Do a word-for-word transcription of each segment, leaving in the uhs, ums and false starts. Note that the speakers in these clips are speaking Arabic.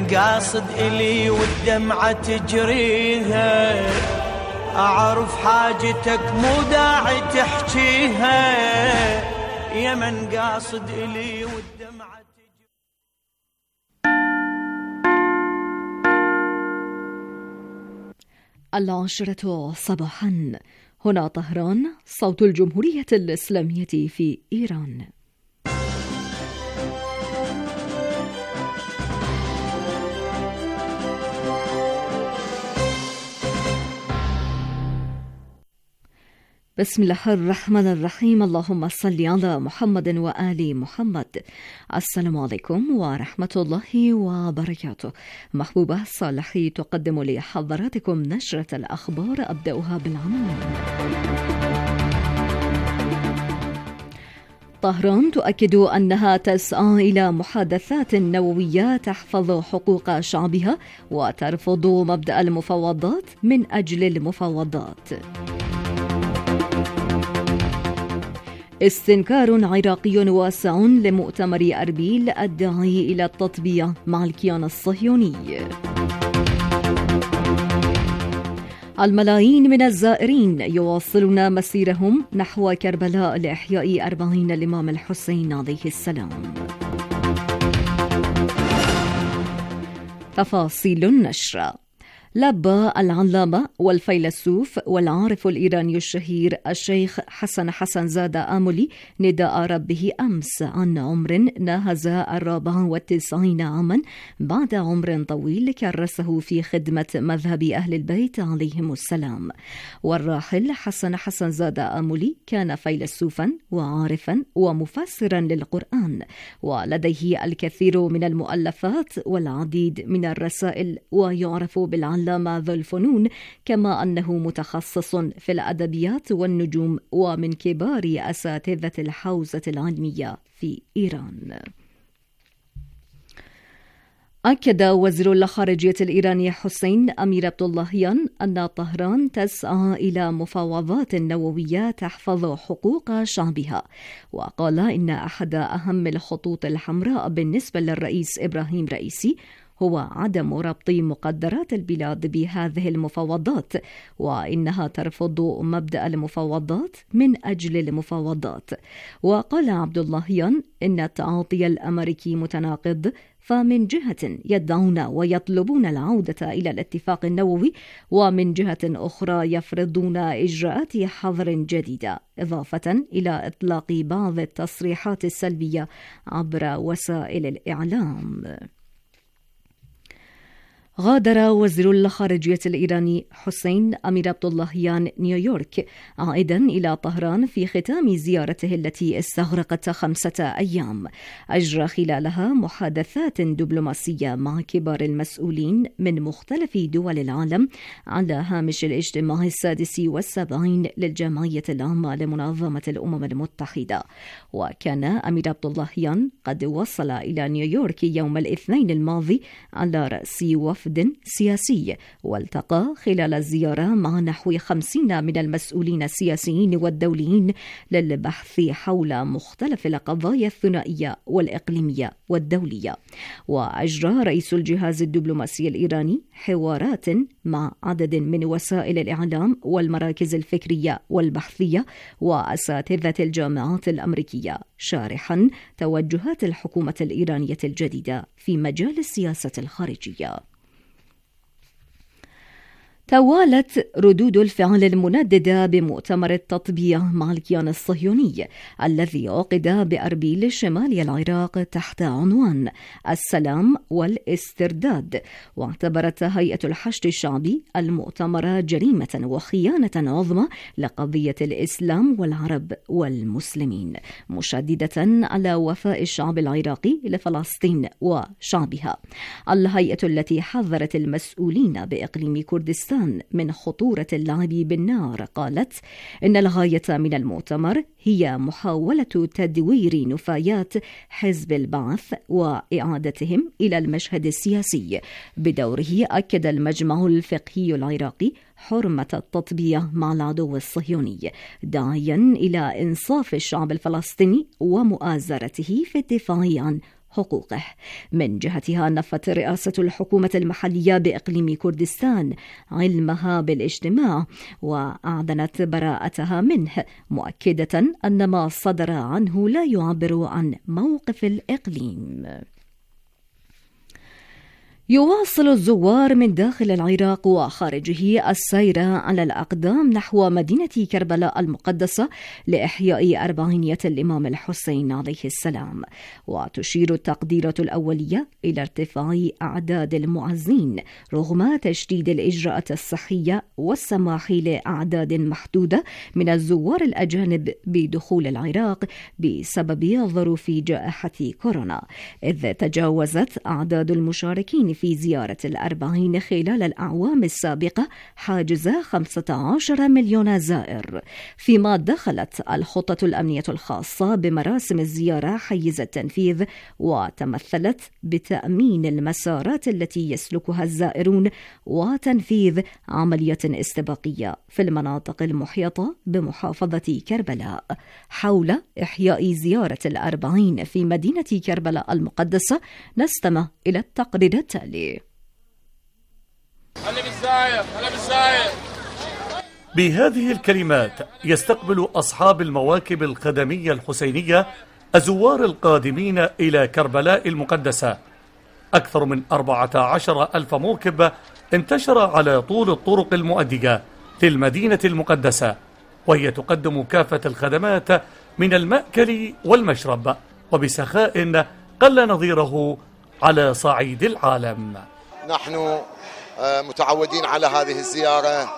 من قاصد إلي والدمعة تجريها، أعرف حاجتك مو داعي تحكيها، يا من قاصد إلي والدمعة تجريها. العاشرة صباحا، هنا طهران، صوت الجمهورية الإسلامية في إيران. بسم الله الرحمن الرحيم. اللهم صل على محمد وآل محمد. السلام عليكم ورحمة الله وبركاته. محبوبة صالحي تقدم لحضراتكم نشرة الأخبار، أبدأها بالعناوين. طهران تؤكد أنها تسعى إلى محادثات نووية تحفظ حقوق شعبها وترفض مبدأ المفاوضات من أجل المفاوضات. استنكار عراقي واسع لمؤتمر أربيل الداعي إلى التطبيع مع الكيان الصهيوني. الملايين من الزائرين يواصلون مسيرهم نحو كربلاء لإحياء أربعين الإمام الحسين عليه السلام. تفاصيل النشر. لبى العلامة والفيلسوف والعارف الإيراني الشهير الشيخ حسن حسن زادة آملي نداء ربه أمس عن عمر ناهز الرابع والتسعين عاما بعد عمر طويل كرسه في خدمة مذهب أهل البيت عليهم السلام. والراحل حسن حسن زادة آملي كان فيلسوفا وعارفا ومفسرا للقرآن، ولديه الكثير من المؤلفات والعديد من الرسائل، ويعرف بالعلامة ذو الفنون، كما أنه متخصص في الأدبيات والنجوم ومن كبار أساتذة الحوزة العلمية في إيران. أكد وزير الخارجية الإيراني حسين أمير عبداللهيان أن طهران تسعى إلى مفاوضات نووية تحفظ حقوق شعبها، وقال إن أحد أهم الخطوط الحمراء بالنسبة للرئيس إبراهيم رئيسي هو عدم ربط مقدرات البلاد بهذه المفاوضات، وإنها ترفض مبدأ المفاوضات من أجل المفاوضات. وقال عبداللهيان إن التعاطي الأمريكي متناقض، فمن جهة يدعون ويطلبون العودة إلى الاتفاق النووي، ومن جهة أخرى يفرضون إجراءات حظر جديدة، إضافة إلى إطلاق بعض التصريحات السلبية عبر وسائل الإعلام. غادر وزير الخارجية الإيراني حسين أمير عبداللهيان نيويورك عائدا إلى طهران في ختام زيارته التي استغرقت خمسة أيام. أجرى خلالها محادثات دبلوماسية مع كبار المسؤولين من مختلف دول العالم على هامش الاجتماع السادس والسبعين للجمعية العامة لمنظمة الأمم المتحدة. وكان أمير عبداللهيان قد وصل إلى نيويورك يوم الاثنين الماضي على رأس وفد سياسي، والتقى خلال الزيارة مع نحو خمسين من المسؤولين السياسيين والدوليين للبحث حول مختلف القضايا الثنائية والإقليمية والدولية. وأجرى رئيس الجهاز الدبلوماسي الإيراني حوارات مع عدد من وسائل الإعلام والمراكز الفكرية والبحثية وأساتذة الجامعات الأمريكية، شارحا توجهات الحكومة الإيرانية الجديدة في مجال السياسة الخارجية. توالت ردود الفعل المنددة بمؤتمر التطبيع مع الكيان الصهيوني الذي عقد بأربيل شمال العراق تحت عنوان السلام والاسترداد. واعتبرت هيئة الحشد الشعبي المؤتمر جريمة وخيانة عظمى لقضية الإسلام والعرب والمسلمين، مشددة على وفاء الشعب العراقي لفلسطين وشعبها. الهيئة التي حذرت المسؤولين بإقليم كردستان من خطورة اللعب بالنار قالت إن الغاية من المؤتمر هي محاولة تدوير نفايات حزب البعث وإعادتهم إلى المشهد السياسي. بدوره أكد المجمع الفقهي العراقي حرمة التطبيع مع العدو الصهيوني، داعيا إلى إنصاف الشعب الفلسطيني ومؤازرته في الدفاع عن حقوقه. من جهتها نفت رئاسة الحكومة المحلية بإقليم كردستان علمها بالاجتماع وأعلنت براءتها منه، مؤكدة أن ما صدر عنه لا يعبر عن موقف الإقليم. يواصل الزوار من داخل العراق وخارجه السير على الأقدام نحو مدينة كربلاء المقدسة لإحياء أربعينية الإمام الحسين عليه السلام، وتشير التقديرات الأولية إلى ارتفاع أعداد المعزين رغم تشديد الإجراءات الصحية والسماح لأعداد محدودة من الزوار الأجانب بدخول العراق بسبب ظروف جائحة كورونا، إذ تجاوزت أعداد المشاركين في زيارة الأربعين خلال الأعوام السابقة حاجز خمسة عشر مليون زائر، فيما دخلت الخطة الأمنية الخاصة بمراسم الزيارة حيز التنفيذ وتمثلت بتأمين المسارات التي يسلكها الزائرون وتنفيذ عملية استباقية في المناطق المحيطة بمحافظة كربلاء حول إحياء زيارة الأربعين في مدينة كربلاء المقدسة. نستمع إلى التقرير التالي. بهذه الكلمات يستقبل أصحاب المواكب الخدمية الحسينية الزوار القادمين إلى كربلاء المقدسة. أكثر من أربعة عشر ألف موكب انتشر على طول الطرق المؤدية للمدينة المقدسة، وهي تقدم كافة الخدمات من المأكل والمشرب وبسخاء قل نظيره على صعيد العالم. نحن متعودين على هذه الزيارة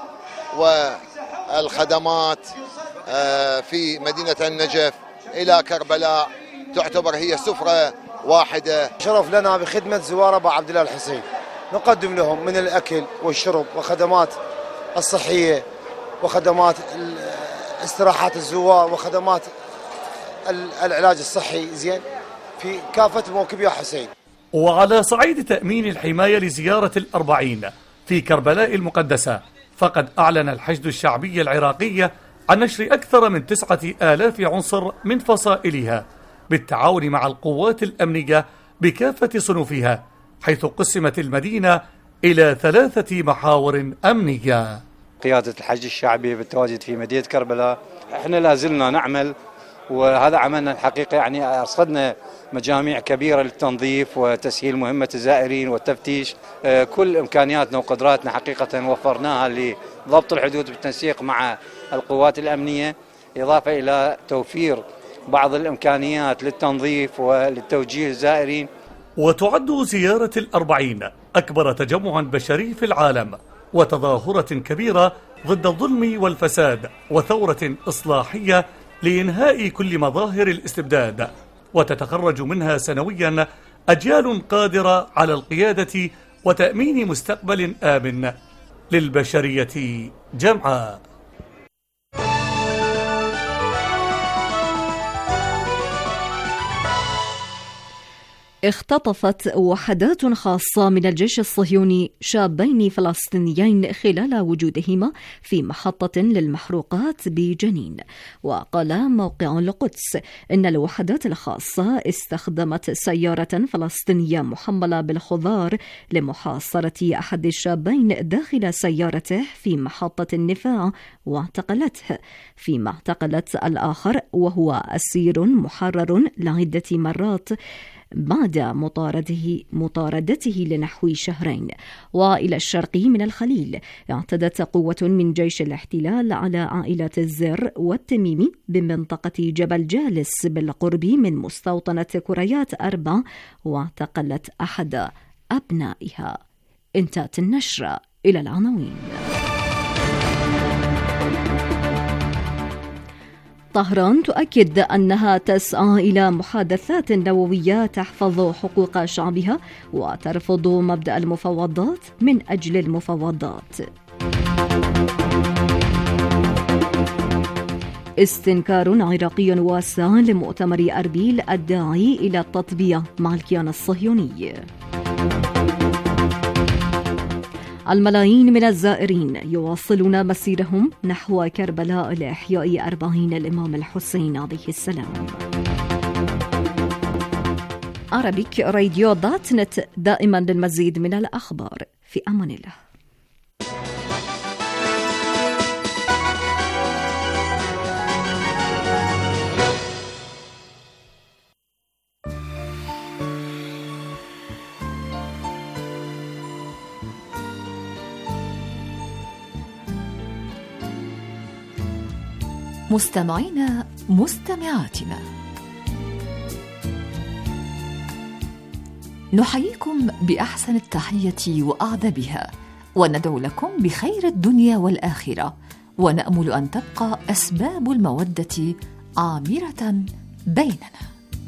والخدمات في مدينة النجف إلى كربلاء تعتبر هي سفرة واحدة. شرف لنا بخدمة زوار أبا عبد الله الحسين، نقدم لهم من الأكل والشرب وخدمات الصحية وخدمات استراحات الزوار وخدمات العلاج الصحي زين في كافة موكب يا حسين. وعلى صعيد تأمين الحماية لزيارة الأربعين في كربلاء المقدسة، فقد أعلن الحشد الشعبي العراقي عن نشر أكثر من تسعة آلاف عنصر من فصائلها بالتعاون مع القوات الأمنية بكافة صنوفها، حيث قسمت المدينة إلى ثلاثة محاور أمنية. قيادة الحشد الشعبي بالتواجد في مدينة كربلاء، احنا لازلنا نعمل، وهذا عملنا الحقيقة، يعني أرصدنا مجاميع كبيرة للتنظيف وتسهيل مهمة الزائرين والتفتيش. كل إمكانياتنا وقدراتنا حقيقة وفرناها لضبط الحدود بالتنسيق مع القوات الأمنية، إضافة إلى توفير بعض الإمكانيات للتنظيف وللتوجيه الزائرين. وتعد زيارة الأربعين أكبر تجمع بشري في العالم وتظاهرة كبيرة ضد الظلم والفساد وثورة إصلاحية لإنهاء كل مظاهر الاستبداد، وتتخرج منها سنويا أجيال قادرة على القيادة وتأمين مستقبل آمن للبشرية جمعاء. اختطفت وحدات خاصة من الجيش الصهيوني شابين فلسطينيين خلال وجودهما في محطة للمحروقات بجنين. وقال موقع القدس إن الوحدات الخاصة استخدمت سيارة فلسطينية محملة بالخضار لمحاصرة أحد الشابين داخل سيارته في محطة النفاع واعتقلته، فيما اعتقلت الآخر وهو أسير محرر لعدة مرات بعد مطاردته مطاردته لنحو شهرين. وإلى الشرق من الخليل، اعتدت قوة من جيش الاحتلال على عائلات الزر والتميمي بمنطقة جبل جالس بالقرب من مستوطنة كريات أربع واعتقلت أحد أبنائها. انتهت النشرة. إلى العناوين. طهران تؤكد أنها تسعى إلى محادثات نووية تحفظ حقوق شعبها وترفض مبدأ المفاوضات من أجل المفاوضات. استنكار عراقي واسع لمؤتمر أربيل الداعي إلى التطبيع مع الكيان الصهيوني. الملايين من الزائرين يواصلون مسيرهم نحو كربلاء لإحياء أربعين الإمام الحسين عليه السلام. Arabic Radio دوت نت، دائما للمزيد من الأخبار. في أمان الله. مستمعينا مستمعاتنا، نحييكم بأحسن التحية وأعذبها، وندعو لكم بخير الدنيا والآخرة، ونأمل أن تبقى أسباب المودة عامرة بيننا.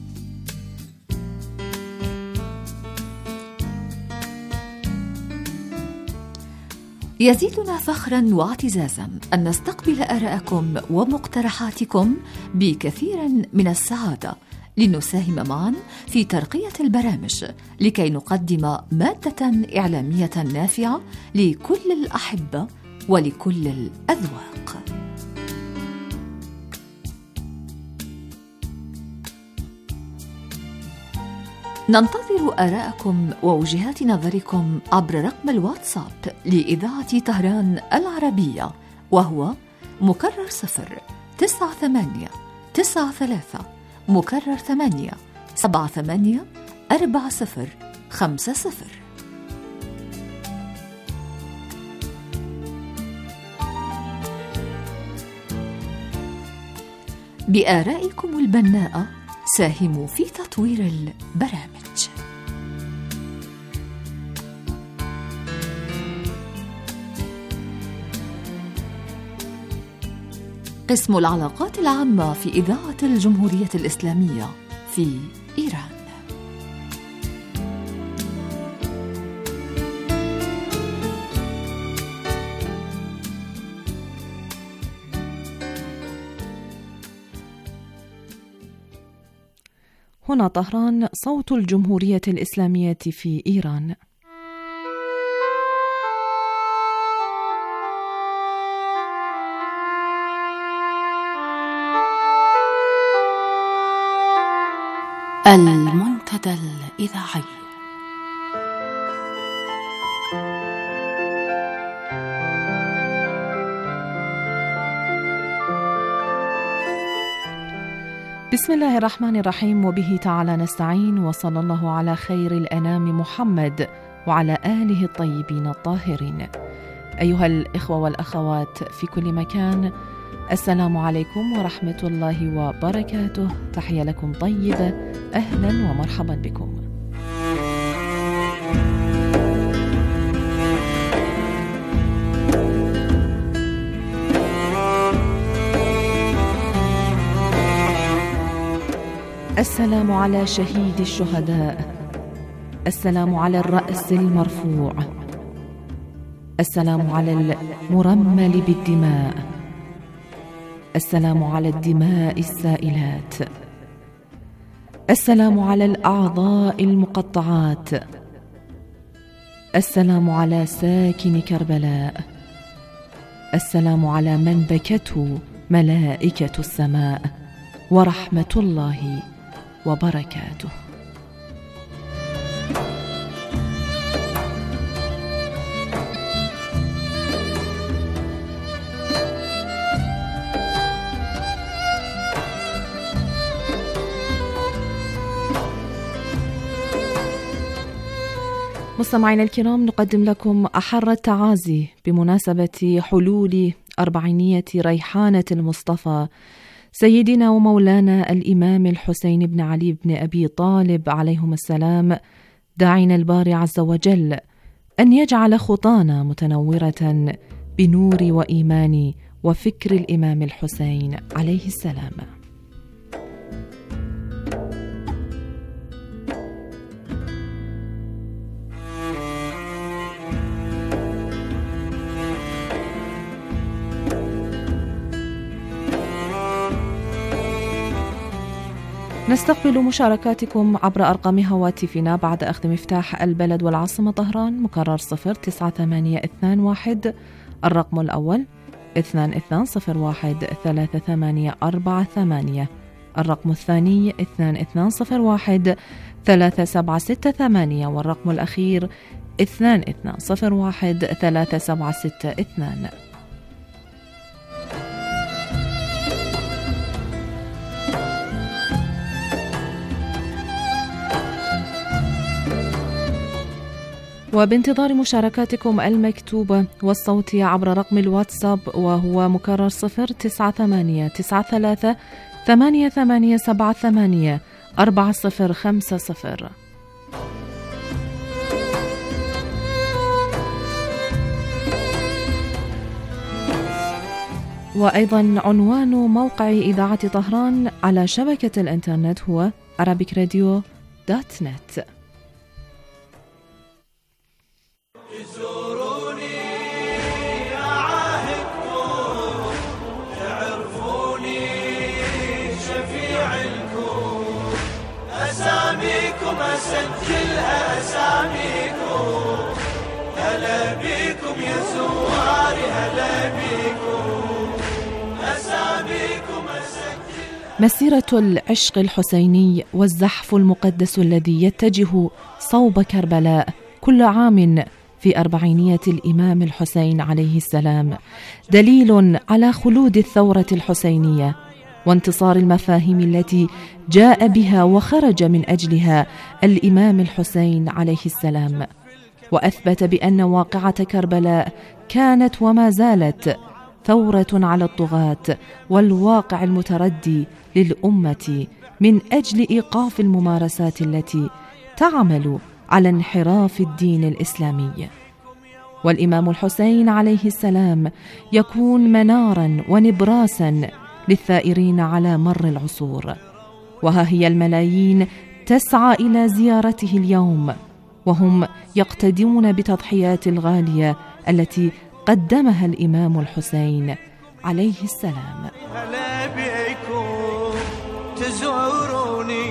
يزيدنا فخرا واعتزازا أن نستقبل آراءكم ومقترحاتكم بكثير من السعادة، لنساهم معا في ترقية البرامج لكي نقدم مادة إعلامية نافعة لكل الأحبة ولكل الأذواق. ننتظر آراءكم ووجهات نظركم عبر رقم الواتساب لإذاعة طهران العربية، وهو مكرر صفر تسعة ثمانية تسعة ثلاثة مكرر ثمانية سبعة ثمانية أربعة صفر خمسة صفر. بآرائكم البناءة ساهموا في تطوير البرامج. قسم العلاقات العامة في إذاعة الجمهورية الإسلامية في إيران. هنا طهران، صوت الجمهورية الإسلامية في إيران. المنتدى الإذاعي. بسم الله الرحمن الرحيم، وبه تعالى نستعين، وصلى الله على خير الأنام محمد وعلى آله الطيبين الطاهرين. أيها الإخوة والأخوات في كل مكان، السلام عليكم ورحمة الله وبركاته. تحية لكم طيبة، أهلا ومرحبا بكم. السلام على شهيد الشهداء، السلام على الرأس المرفوع، السلام على المرمل بالدماء، السلام على الدماء السائلات، السلام على الأعضاء المقطعات، السلام على ساكن كربلاء، السلام على من بكته ملائكة السماء، ورحمة الله وبركاته. مستمعينا الكرام، نقدم لكم أحر التعازي بمناسبة حلول أربعينية ريحانة المصطفى سيدنا ومولانا الإمام الحسين بن علي بن أبي طالب عليهم السلام، داعين الباري عز وجل أن يجعل خطانا متنورة بنور وإيمان وفكر الإمام الحسين عليه السلام. نستقبل مشاركاتكم عبر أرقام هواتفنا بعد أخذ مفتاح البلد والعاصمة طهران، مكرر صفر تسعة ثمانية اثنان واحد، الرقم الأول اثنان اثنان صفر واحد ثلاثة ثمانية أربعة ثمانية، الرقم الثاني اثنان اثنان صفر واحد ثلاثة سبعة ستة ثمانية، والرقم الأخير اثنان اثنان صفر واحد ثلاثة سبعة ستة اثنان. وبانتظار مشاركاتكم المكتوبة والصوتية عبر رقم الواتساب، وهو مكرر صفر تسعة ثمانية تسعة ثلاثة ثمانية ثمانية سبعة ثمانية أربعة صفر خمسة صفر. وأيضا عنوان موقع إذاعة طهران على شبكة الإنترنت هو arabic radio دوت نت. تزوروني يا عاهدكم، تعرفوني شفيع الكون، أساميكم أسجلها أساميكم، هلا بيكم يا زواري هلا بيكم، أساميكم أسجلها. مسيرة العشق الحسيني والزحف المقدس الذي يتجه صوب كربلاء كل عام في أربعينية الإمام الحسين عليه السلام دليل على خلود الثورة الحسينية وانتصار المفاهيم التي جاء بها وخرج من أجلها الإمام الحسين عليه السلام، وأثبت بأن واقعة كربلاء كانت وما زالت ثورة على الطغاة والواقع المتردي للأمة من أجل إيقاف الممارسات التي تعمل على انحراف الدين الإسلامي. والإمام الحسين عليه السلام يكون مناراً ونبراساً للثائرين على مر العصور، وها هي الملايين تسعى إلى زيارته اليوم، وهم يقتدون بتضحيات الغالية التي قدمها الإمام الحسين عليه السلام. هلا بيكم تزوروني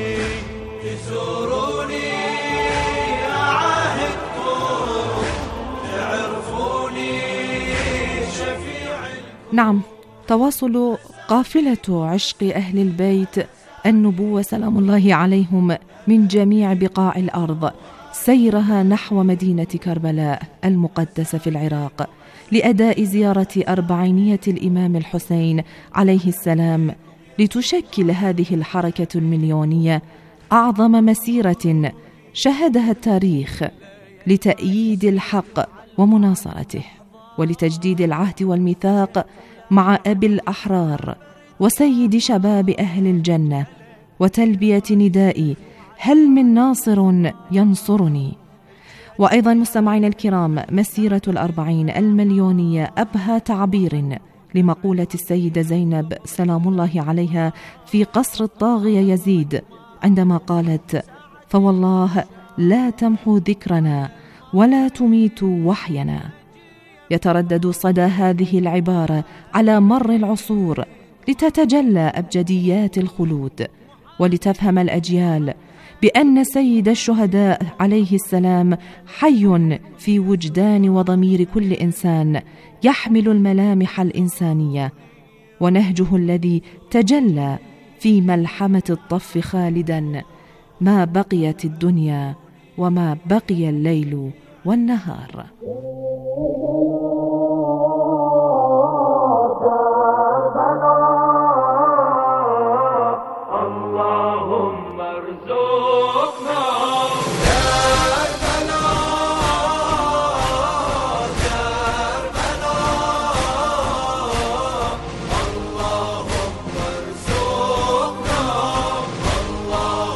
تزوروني يا عاهدكم، تعرفوني شفيع. نعم، تواصل قافلة عشق أهل البيت النبوة سلام الله عليهم من جميع بقاع الأرض سيرها نحو مدينة كربلاء المقدسة في العراق لأداء زيارة أربعينية الإمام الحسين عليه السلام، لتشكل هذه الحركة المليونية أعظم مسيرة شهدها التاريخ لتأييد الحق ومناصرته، ولتجديد العهد والميثاق مع أبي الأحرار وسيد شباب أهل الجنة، وتلبية نداء هل من ناصر ينصرني. وأيضا مستمعين الكرام، مسيرة الأربعين المليونية أبهى تعبير لمقولة السيدة زينب سلام الله عليها في قصر الطاغية يزيد عندما قالت: فوالله لا تمحو ذكرنا ولا تميت وحينا. يتردد صدى هذه العبارة على مر العصور لتتجلى أبجديات الخلود، ولتفهم الأجيال بأن سيد الشهداء عليه السلام حي في وجدان وضمير كل إنسان يحمل الملامح الإنسانية، ونهجه الذي تجلى في ملحمة الطف خالدا ما بقيت الدنيا وما بقي الليل والنهار.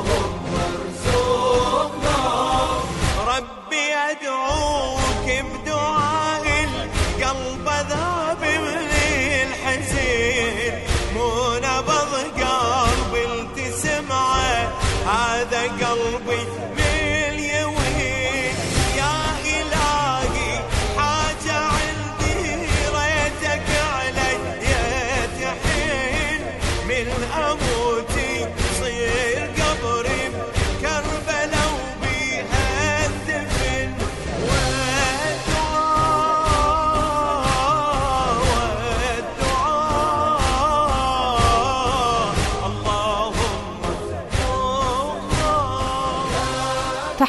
أدعوك بدون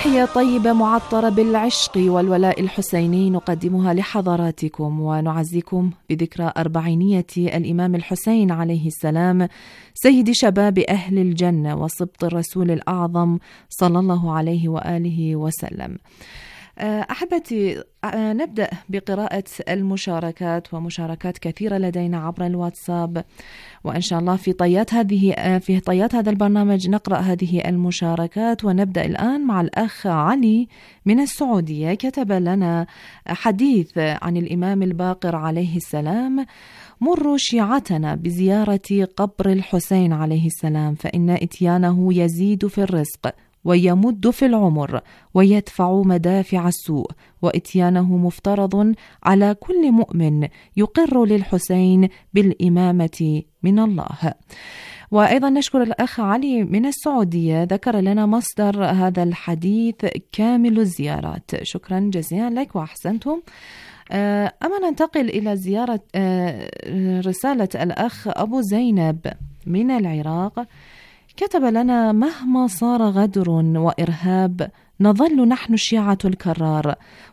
تحية طيبة معطرة بالعشق والولاء الحسيني نقدمها لحضراتكم ونعزيكم بذكرى أربعينية الإمام الحسين عليه السلام سيد شباب أهل الجنة وسبط الرسول الأعظم صلى الله عليه وآله وسلم. أحبتي، نبدأ بقراءة المشاركات ومشاركات كثيرة لدينا عبر الواتساب، وإن شاء الله في طيات هذه في طيات هذا البرنامج نقرأ هذه المشاركات. ونبدأ الآن مع الأخ علي من السعودية، كتب لنا حديث عن الإمام الباقر عليه السلام: مروا شيعتنا بزيارة قبر الحسين عليه السلام، فإن إتيانه يزيد في الرزق ويمد في العمر ويدفع مدافع السوء، وإتيانه مفترض على كل مؤمن يقر للحسين بالإمامة من الله. وأيضا نشكر الأخ علي من السعودية، ذكر لنا مصدر هذا الحديث كامل الزيارات. شكرا جزيلا لك وأحسنتم. أما ننتقل إلى زيارة رسالة الأخ أبو زينب من العراق، كتب لنا: مهما صار غدر وإرهاب نظل نحن الشيعة الكرار،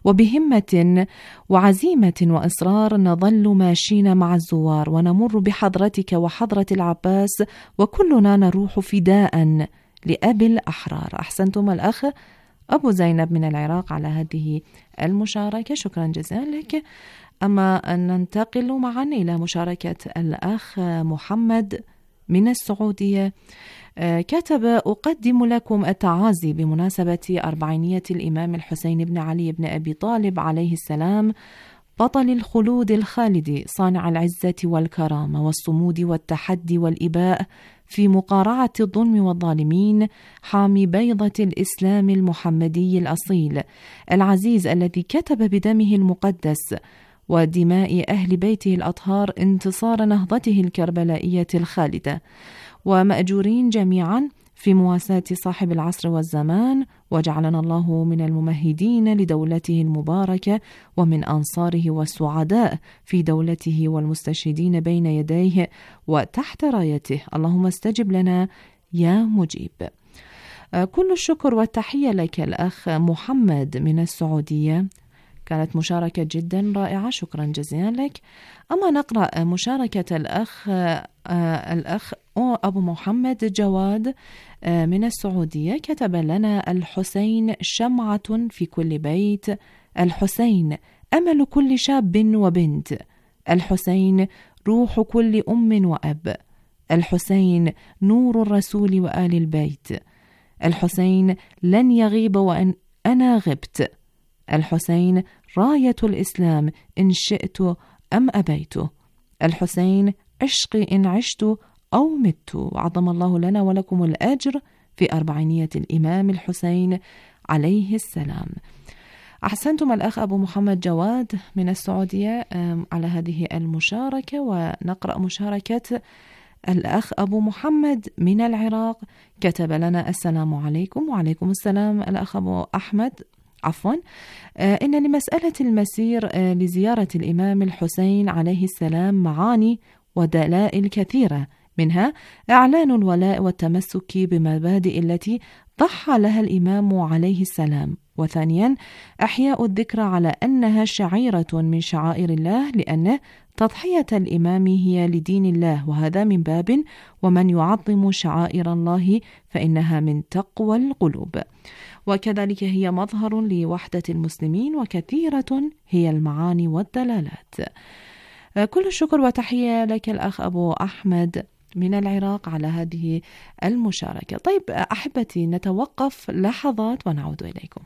وبهمة وعزيمة وإصرار نظل ماشين مع الزوار، ونمر بحضرتك وحضرة العباس وكلنا نروح فداء لأبي الأحرار. أحسنتم الأخ أبو زينب من العراق على هذه المشاركة، شكرا جزيلا لك. أما أن ننتقل معا إلى مشاركة الأخ محمد من السعودية، كتب: أقدم لكم التعازي بمناسبة أربعينية الإمام الحسين بن علي بن أبي طالب عليه السلام، بطل الخلود الخالد، صانع العزة والكرامة والصمود والتحدي والإباء في مقارعة الظلم والظالمين، حامي بيضة الإسلام المحمدي الأصيل العزيز، الذي كتب بدمه المقدس ودماء أهل بيته الأطهار انتصار نهضته الكربلائية الخالدة، ومأجورين جميعا في مواساة صاحب العصر والزمان، وجعلنا الله من الممهدين لدولته المباركة ومن أنصاره والسعداء في دولته والمستشهدين بين يديه وتحت رايته. اللهم استجب لنا يا مجيب. كل الشكر والتحية لك الأخ محمد من السعودية، كانت مشاركة جدا رائعة، شكرا جزيلا لك. أما نقرأ مشاركة الأخ آه الأخ أبو محمد جواد آه من السعودية، كتب لنا: الحسين شمعة في كل بيت، الحسين أمل كل شاب وبنت، الحسين روح كل أم وأب، الحسين نور الرسول وآل البيت، الحسين لن يغيب وأن أنا غبت، الحسين راية الإسلام إن شئت أم أبيت، الحسين عشقي إن عشت أو مت، وعظم الله لنا ولكم الأجر في أربعينية الإمام الحسين عليه السلام. أحسنتم الأخ أبو محمد جواد من السعودية على هذه المشاركة. ونقرأ مشاركة الأخ أبو محمد من العراق، كتب لنا: السلام عليكم. وعليكم السلام الأخ أبو أحمد عفوا آه إن لمسألة المسير آه لزيارة الإمام الحسين عليه السلام معاني ودلائل كثيرة، منها إعلان الولاء والتمسك بمبادئ التي ضحى لها الإمام عليه السلام، وثانيا إحياء الذكرى على أنها شعيرة من شعائر الله، لأن تضحية الإمام هي لدين الله، وهذا من باب ومن يعظم شعائر الله فإنها من تقوى القلوب، وكذلك هي مظهر لوحدة المسلمين، وكثيرة هي المعاني والدلالات. كل الشكر وتحية لك الأخ أبو أحمد من العراق على هذه المشاركة. طيب أحبتي، نتوقف لحظات ونعود إليكم.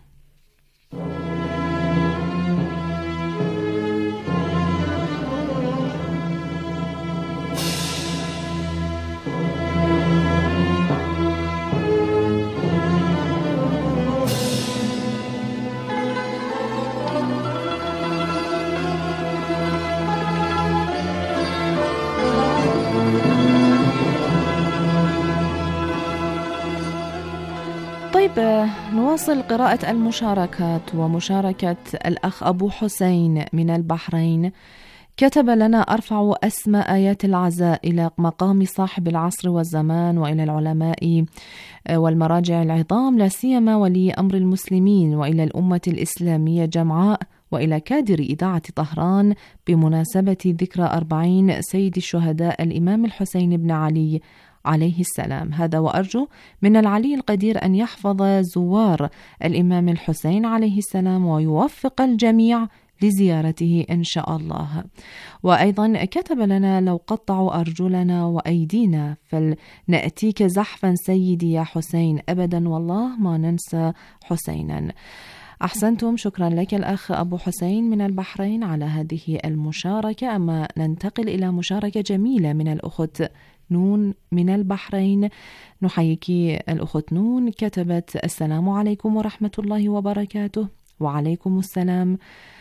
طيب نواصل قراءة المشاركات، ومشاركة الأخ أبو حسين من البحرين، كتب لنا: أرفع أسمى آيات العزاء إلى مقام صاحب العصر والزمان وإلى العلماء والمراجع العظام، لا سيما ولي أمر المسلمين، وإلى الأمة الإسلامية جمعاء، وإلى كادر إذاعة طهران بمناسبة ذكرى أربعين سيد الشهداء الإمام الحسين بن علي عليه السلام. هذا وأرجو من العلي القدير أن يحفظ زوار الإمام الحسين عليه السلام ويوفق الجميع لزيارته إن شاء الله. وأيضا كتب لنا: لو قطعوا أرجلنا وأيدينا فلنأتيك زحفا سيدي يا حسين، أبدا والله ما ننسى حسينا. أحسنتم، شكرا لك الأخ أبو حسين من البحرين على هذه المشاركة. أما ننتقل إلى مشاركة جميلة من الأخت نون من البحرين. نحييك الأخت نون، كتبت: السلام عليكم ورحمة الله وبركاته. وعليكم السلام.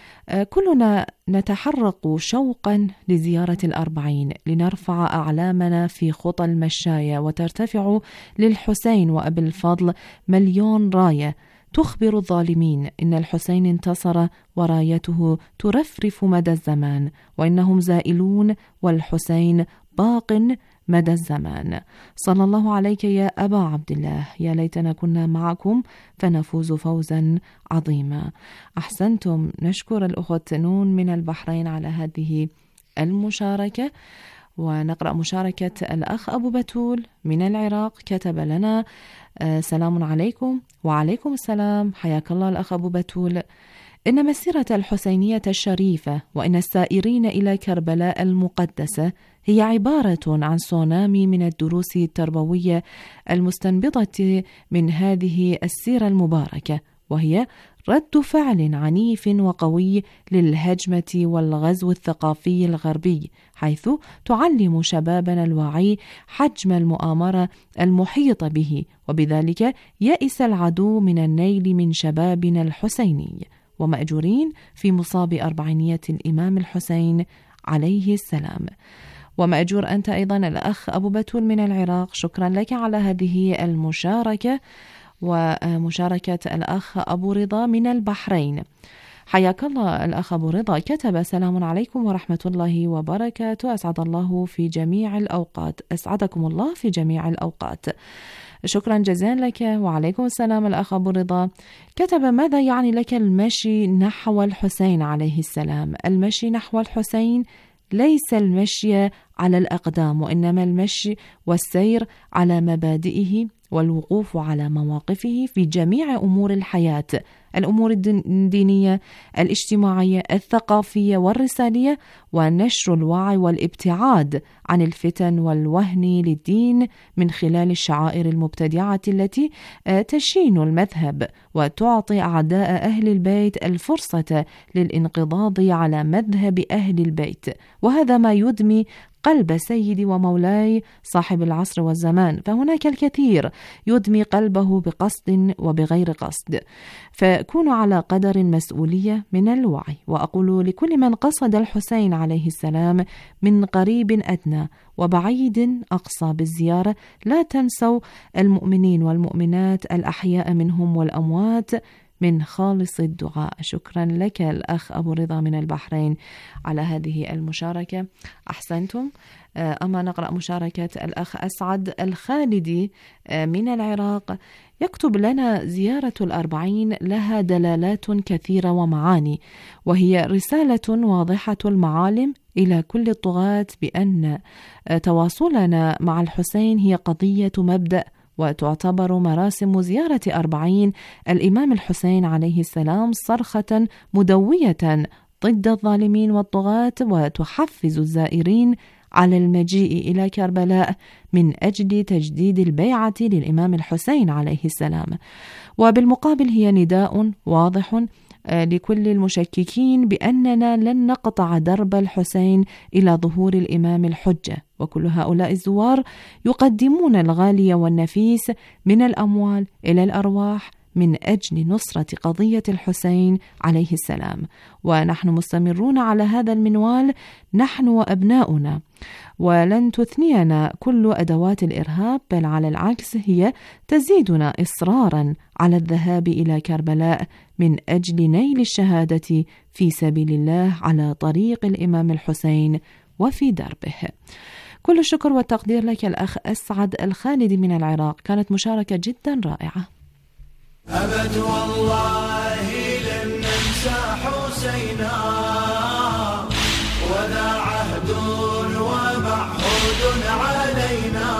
كلنا نتحرق شوقا لزيارة الأربعين لنرفع أعلامنا في خطى المشاية وترتفع للحسين وأبي الفضل مليون راية تخبر الظالمين إن الحسين انتصر ورايته ترفرف مدى الزمان، وإنهم زائلون والحسين باق مدى الزمان. صلى الله عليك يا أبا عبد الله، يا ليتنا كنا معكم فنفوز فوزا عظيما. أحسنتم، نشكر الأخت نون من البحرين على هذه المشاركة. ونقرأ مشاركة الأخ أبو بتول من العراق، كتب لنا: آه سلام عليكم. وعليكم السلام، حياك الله الأخ أبو بتول. إن مسيرة الحسينية الشريفة وإن السائرين إلى كربلاء المقدسة هي عبارة عن صونامي من الدروس التربوية المستنبطة من هذه السيرة المباركة، وهي رد فعل عنيف وقوي للهجمة والغزو الثقافي الغربي، حيث تعلم شبابنا الواعي حجم المؤامرة المحيطة به، وبذلك يئس العدو من النيل من شبابنا الحسيني، ومأجورين في مصاب أربعينية الإمام الحسين عليه السلام. ومأجور أنت أيضا الأخ أبو بتول من العراق، شكرا لك على هذه المشاركة. ومشاركة الأخ أبو رضا من البحرين، حياك الله الأخ أبو رضا، كتب: سلام عليكم ورحمة الله وبركاته، أسعد الله في جميع الأوقات، أسعدكم الله في جميع الأوقات. شكرا جزيلا لك. وعليكم السلام الأخ أبو رضا، كتب: ماذا يعني لك المشي نحو الحسين عليه السلام؟ المشي نحو الحسين ليس المشي على الأقدام، وإنما المشي والسير على مبادئه والوقوف على مواقفه في جميع أمور الحياة، الأمور الدينية، الاجتماعية، الثقافية والرسالية، ونشر الوعي والابتعاد عن الفتن والوهن للدين من خلال الشعائر المبتدعة التي تشين المذهب وتعطي أعداء أهل البيت الفرصة للانقضاض على مذهب أهل البيت، وهذا ما يدمي قلب سيدي ومولاي صاحب العصر والزمان. فهناك الكثير يدمي قلبه بقصد وبغير قصد، فكونوا على قدر المسؤولية من الوعي. وأقول لكل من قصد الحسين عليه السلام من قريب أدنى وبعيد أقصى بالزيارة، لا تنسوا المؤمنين والمؤمنات الأحياء منهم والأموات من خالص الدعاء. شكرا لك الأخ أبو رضا من البحرين على هذه المشاركة. أحسنتم. أما نقرأ مشاركة الأخ أسعد الخالدي من العراق، يكتب لنا: زيارة الأربعين لها دلالات كثيرة ومعاني، وهي رسالة واضحة المعالم إلى كل الطغاة بأن تواصلنا مع الحسين هي قضية مبدأ، وتعتبر مراسم زيارة أربعين الإمام الحسين عليه السلام صرخة مدوية ضد الظالمين والطغاة، وتحفز الزائرين على المجيء إلى كربلاء من أجل تجديد البيعة للإمام الحسين عليه السلام. وبالمقابل هي نداء واضح لكل المشككين بأننا لن نقطع درب الحسين إلى ظهور الإمام الحجة، وكل هؤلاء الزوار يقدمون الغالي والنفيس من الأموال إلى الأرواح من أجل نصرة قضية الحسين عليه السلام، ونحن مستمرون على هذا المنوال نحن وأبناؤنا، ولن تثنينا كل أدوات الإرهاب، بل على العكس هي تزيدنا إصرارا على الذهاب إلى كربلاء من أجل نيل الشهادة في سبيل الله على طريق الإمام الحسين وفي دربه. كل الشكر والتقدير لك الأخ أسعد الخالدي من العراق، كانت مشاركة جدا رائعة. أبد والله لن ننسى حسينا، وذا عهد ومعهود علينا.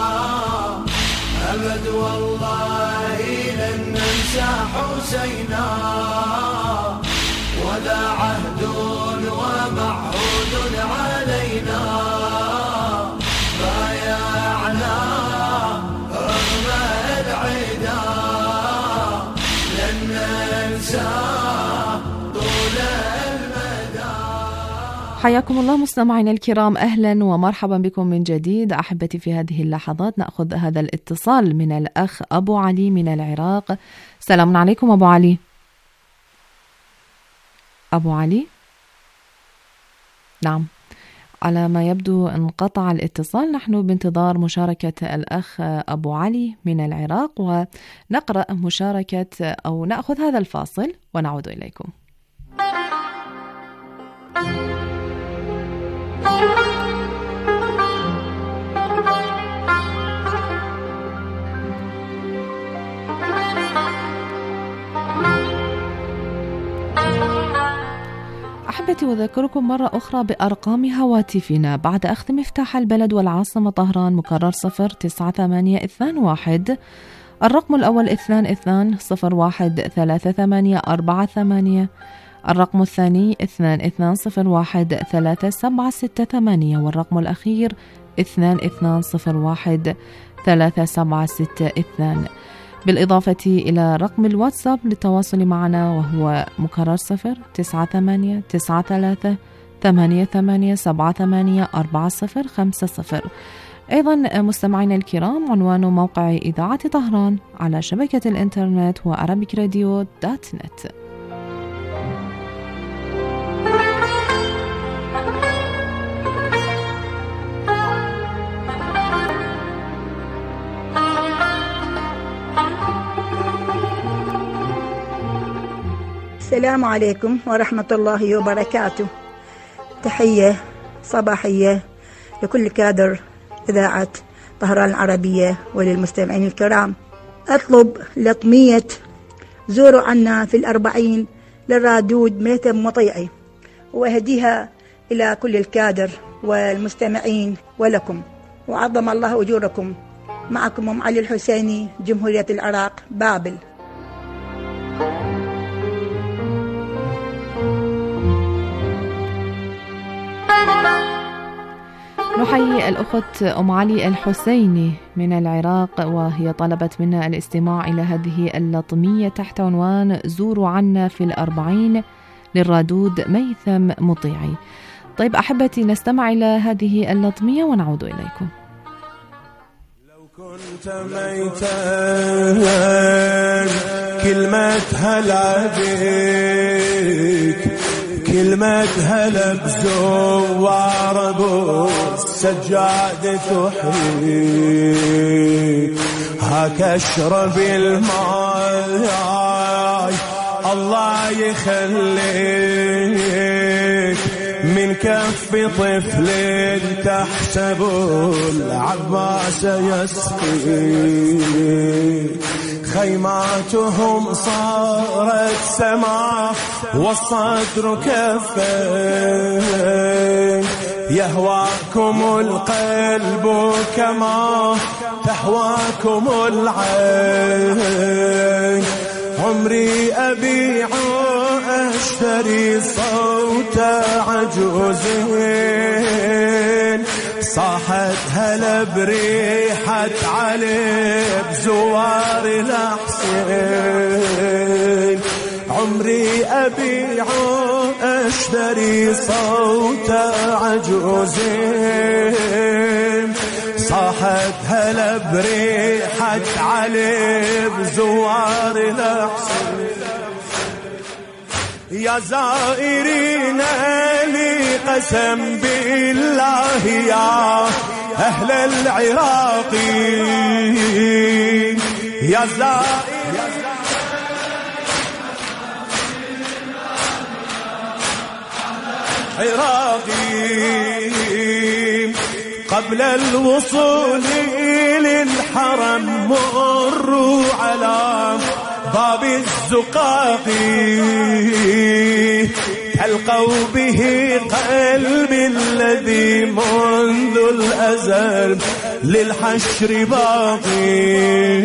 أبد والله لن ننسى حسينا، وذا عهد ومعهود علينا. بايعنا رغم العدا، لن ننسى طول المدى. حياكم الله مستمعينا الكرام، أهلا ومرحبا بكم من جديد. أحبتي في هذه اللحظات نأخذ هذا الاتصال من الأخ أبو علي من العراق. سلام عليكم أبو علي. أبو علي؟ نعم، على ما يبدو انقطع الاتصال. نحن بانتظار مشاركة الأخ أبو علي من العراق، ونقرأ مشاركة أو نأخذ هذا الفاصل ونعود إليكم. أحبتي، وذكركم مرة أخرى بأرقام هواتفنا بعد أخذ مفتاح البلد والعاصمة طهران، مكرر صفر تسعة ثمانية اثنان واحد، الرقم الأول اثنان اثنان صفر واحد ثلاثة ثمانية أربعة ثمانية، الرقم الثاني اثنان اثنان صفر واحد ثلاثة سبعة ستة ثمانية، والرقم الأخير اثنان اثنان صفر واحد ثلاثة سبعة ستة اثنان، بالإضافة إلى رقم الواتساب للتواصل معنا وهو مكرر صفر تسعة ثمانية تسعة ثلاثة ثمانية ثمانية سبعة ثمانية أربعة صفر خمسة صفر. أيضا مستمعينا الكرام، عنوان موقع إذاعة طهران على شبكة الإنترنت هو أرابيك راديو دوت نت. السلام عليكم ورحمة الله وبركاته. تحية صباحية لكل كادر إذاعة طهران العربية وللمستمعين الكرام. أطلب لطمية زوروا عنا في الأربعين للرادود ميتم مطيعي، وأهديها إلى كل الكادر والمستمعين ولكم، وعظم الله أجوركم. معكم أم علي الحسيني، جمهورية العراق، بابل. نحيي الأخت أم علي الحسيني من العراق، وهي طلبت منا الاستماع إلى هذه اللطمية تحت عنوان زوروا عنا في الأربعين للرادود ميثم مطيعي. طيب أحبتي، نستمع إلى هذه اللطمية ونعود إليكم. لو كنت ميتا كلمة هلا بك، كلمة هلا بزوار ابو السجادة تحييك. هاك اشرب الماء الله يخليك، من كف طفل تحسب العباس يسقيك. خيماتهم صارت سماء والصدر كفين، يهواكم القلب كما تهواكم العين. عمري أبيع أشتري صوت عجوزين، صاحت هلا بريحة علي بزوار الحسين. عمري أبيع أشتري صوت عجوزين، صاحت هلا بريحة علي بزوار الحسين. يا زائرين لي قسم بالله يا أهل العراق، يا زائرين عراقي قبل الوصول للحرم مروا على باب الزقاق، تلقوا به قلبي الذي منذ الأزل للحشر باقي،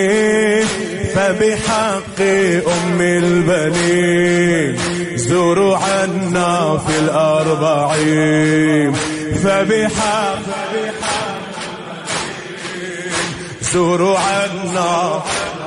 فبحق أم البنين زوروا عنا في الأربعين، فبحق زوروا عنا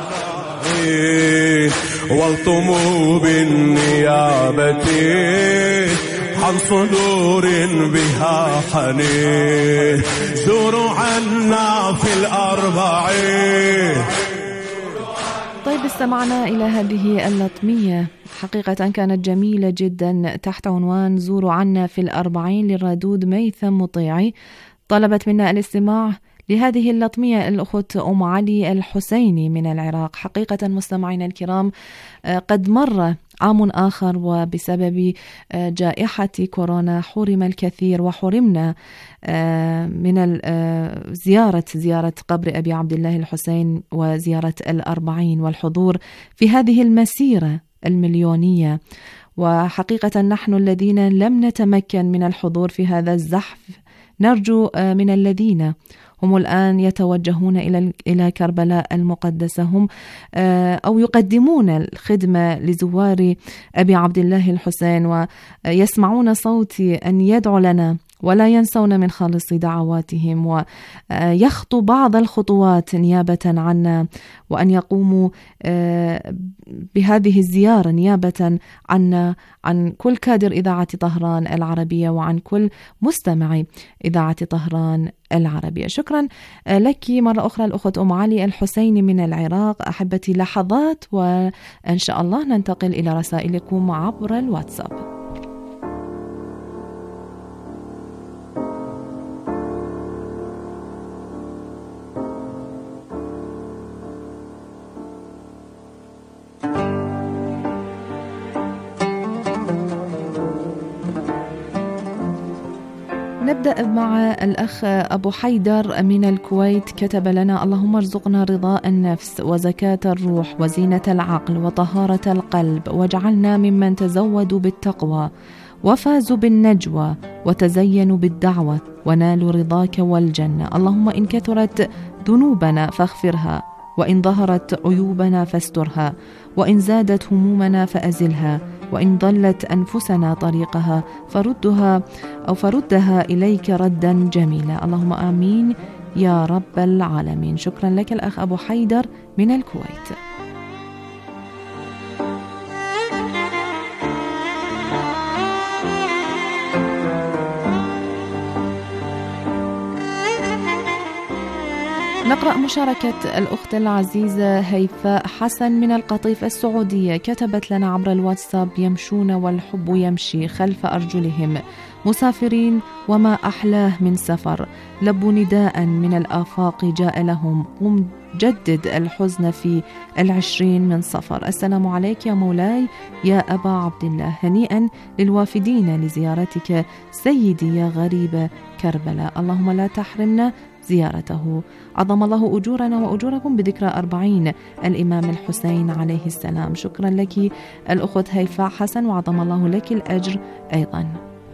والطموا بالنيابة عن صدور بها حنين، زوروا عنا في الأربعين. طيب استمعنا إلى هذه اللطمية، حقيقة كانت جميلة جدا، تحت عنوان زوروا عنا في الأربعين للردود ميثم مطيعي. طلبت منا الاستماع لهذه اللطمية الأخت أم علي الحسيني من العراق. حقيقة مستمعينا الكرام، قد مر عام آخر وبسبب جائحة كورونا حرم الكثير وحرمنا من زيارة زيارة قبر أبي عبد الله الحسين وزيارة الأربعين والحضور في هذه المسيرة المليونية. وحقيقة نحن الذين لم نتمكن من الحضور في هذا الزحف نرجو من الذين هم الآن يتوجهون إلى إلى كربلاء المقدسة، هم أو يقدمون الخدمة لزوار أبي عبد الله الحسين ويسمعون صوتي أن يدعو لنا ولا ينسون من خالص دعواتهم، ويخطوا بعض الخطوات نيابة عنا، وأن يقوموا بهذه الزيارة نيابة عنا عن كل كادر إذاعة طهران العربية وعن كل مستمعي إذاعة طهران العربية. شكرا لك مرة أخرى الأخت أم علي الحسيني من العراق. أحبتي لحظات وإن شاء الله ننتقل إلى رسائلكم عبر الواتساب. نبدأ مع الأخ أبو حيدر من الكويت، كتب لنا: اللهم ارزقنا رضاء النفس وزكاة الروح وزينة العقل وطهارة القلب، واجعلنا ممن تزودوا بالتقوى وفازوا بالنجوى وتزينوا بالدعوة ونالوا رضاك والجنة. اللهم إن كثرت ذنوبنا فاغفرها، وإن ظهرت عيوبنا فاسترها، وإن زادت همومنا فأزلها، وإن ضلت أنفسنا طريقها فردها أو فردها إليك ردا جميلا. اللهم آمين يا رب العالمين. شكرا لك الأخ أبو حيدر من الكويت. نقرأ مشاركة الأخت العزيزة هيفاء حسن من القطيف السعودية، كتبت لنا عبر الواتساب: يمشون والحب يمشي خلف أرجلهم مسافرين وما أحلاه من سفر، لبوا نداء من الآفاق جاء لهم، قم جدد الحزن في العشرين من صفر. السلام عليك يا مولاي يا أبا عبد الله، هنيئا للوافدين لزيارتك سيدي يا غريب كربلاء، اللهم لا تحرمنا زيارته. عظم الله أجورنا وأجوركم بذكرى أربعين الإمام الحسين عليه السلام. شكرا لك الأخت هيفاء حسن، وعظم الله لك الأجر أيضا.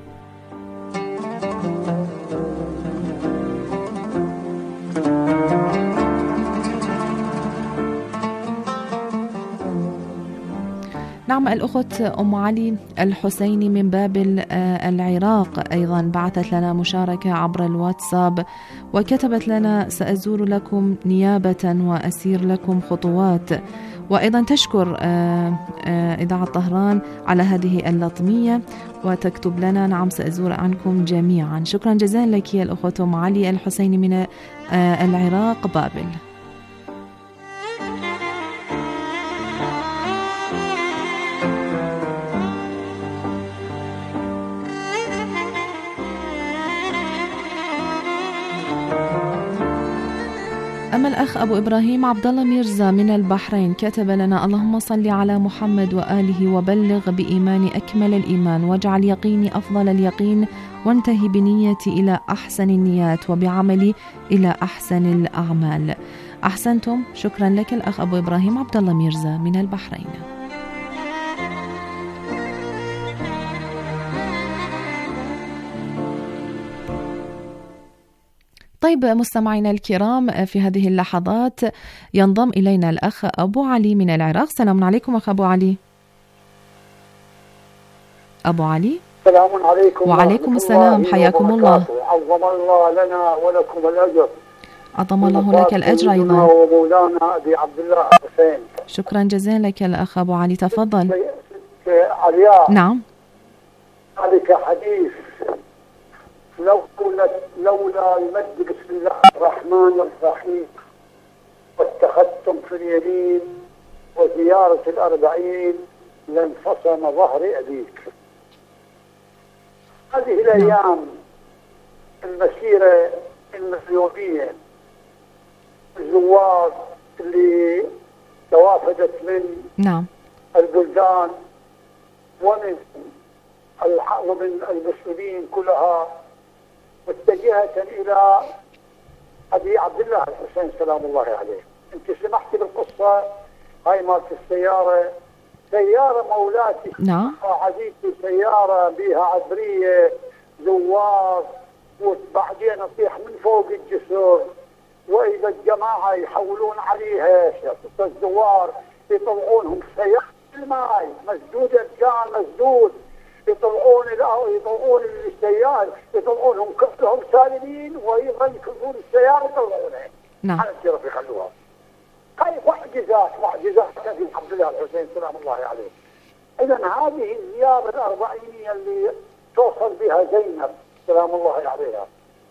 نعم، الأخت أم علي الحسيني من بابل العراق أيضا بعثت لنا مشاركة عبر الواتساب وكتبت لنا: سأزور لكم نيابة وأسير لكم خطوات، وأيضا تشكر إذاعة طهران على هذه اللطمية وتكتب لنا نعم سأزور عنكم جميعا. شكرا جزيلا لك يا الأخوة أم علي الحسيني من العراق بابل. أما الأخ أبو إبراهيم عبد الله ميرزا من البحرين كتب لنا: اللهم صل على محمد وآله وبلغ بإيماني أكمل الإيمان، واجعل يقيني أفضل اليقين، وانتهي بنيتي إلى أحسن النيات، وبعملي إلى أحسن الأعمال. أحسنتم. شكرا لك الأخ أبو إبراهيم عبد الله ميرزا من البحرين. طيب مستمعينا الكرام، في هذه اللحظات ينضم إلينا الأخ أبو علي من العراق. سلام عليكم أخ أبو علي. أبو علي. السلام عليكم. وعليكم السلام، حياكم الله. عظم الله لنا ولكم الأجر. عظم الله لك الأجر أيضا. ومولانا أبي عبد الله حسين. شكرا جزيلا لك الأخ أبو علي، تفضل. علياء. نعم. ذلك حديث لولا لولا المد بسم الله الرحمن الرحيم واتخذتم في اليمين وزيارة الأربعين لانفصم ظهر أبيك. هذه الأيام المسيرة المليونية، الزوار اللي توافدت من نعم البلدان ومن ومن المسلمين كلها متجهة إلى أبي عبد الله الحسين سلام الله عليه. أنت سمحتي بالقصة هاي مالت السيارة، سيارة مولاتي نعم عزيزتي، سيارة بها عبرية زوار، وبعدين نطيح من فوق الجسر، وإذا الجماعة يحولون عليها الزوار يطلعونهم سيارة الماء مسدودة، كان مسدود، يطلعون يطلعون السيارة يطلعونهم كلهم سالمين، وأيضا يكلون السيارة يطلعونها. نعم. على الشرف يخلوها. هاي معجزات معجزات أبي عبد الله الحسين سلام الله عليه. إذا هذه الزيارة الأربعينية اللي توصل بها زينب سلام الله عليها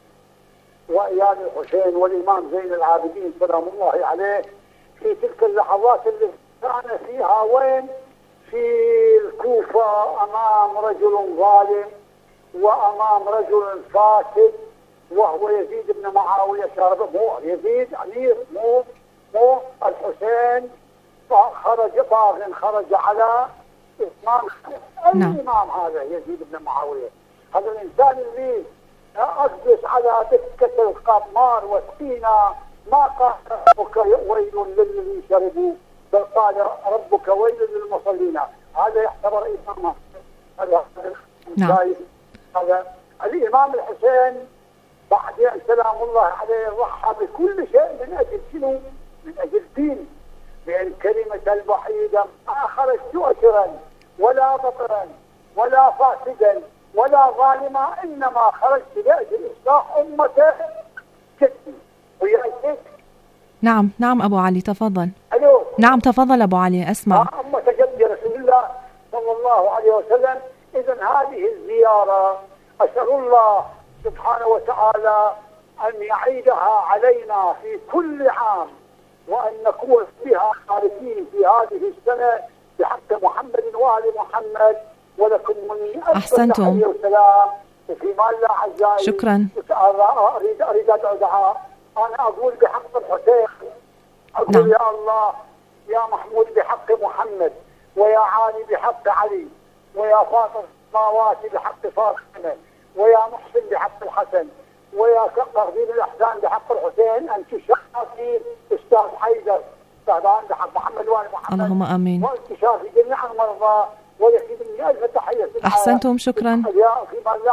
وإيال الحسين والإمام زين العابدين سلام الله عليه في تلك اللحظات اللي كان فيها وين؟ في الكوفة أمام رجل ظالم وأمام رجل فاسد وهو يزيد بن معاوية شارب، مو يزيد أمير، مو مو الحسين خرج باغ خرج على إمام الإمام هذا يزيد بن معاوية. هذا الإنسان اللي أقدس على دكة القمار والسينا ما قال ربك ويل للذين شربوا، بل قال ربك ويل للمصلين. هذا يعتبر إمام. هذا نعم. هذا الإمام الحسين بعدين سلام الله عليه ضحى بكل شيء من أجل شنو؟ من أجل دين، بأن كلمة الوحيدة ما خرجت أسرا ولا بطرا ولا فاسدا ولا ظالما، إنما خرجت لأجل إصلاح أمته جدي. ويأتيك. نعم نعم أبو علي تفضل. ألو. نعم تفضل أبو علي أسمع. أمة جدي رسول الله صلى الله عليه وسلم. إذن هذه الزيارة أسأل الله سبحانه وتعالى أن يعيدها علينا في كل عام، وأن نكون بها عارفين في هذه السنة بحق محمد وآل محمد. ولكم مني أحسنتم. والسلام وفي مال الله عزائي. شكرا. أريد أريد أدعو دعاء. أنا أقول بحق الحسين، أقول نعم. يا الله يا محمود بحق محمد، ويا علي بحق علي، ويا فاطمة السماوات بحق فاطمة، ويا محسن بحق الحسن، ويا قرضين الإحسان بحق الحسين. أنت شافي أستاذ حيدر سهران بحق محمد وآل محمد. اللهم آمين. وأنت شافي جميع المرضى ويكفيني ألف تحية. أحسنتم. شكرا.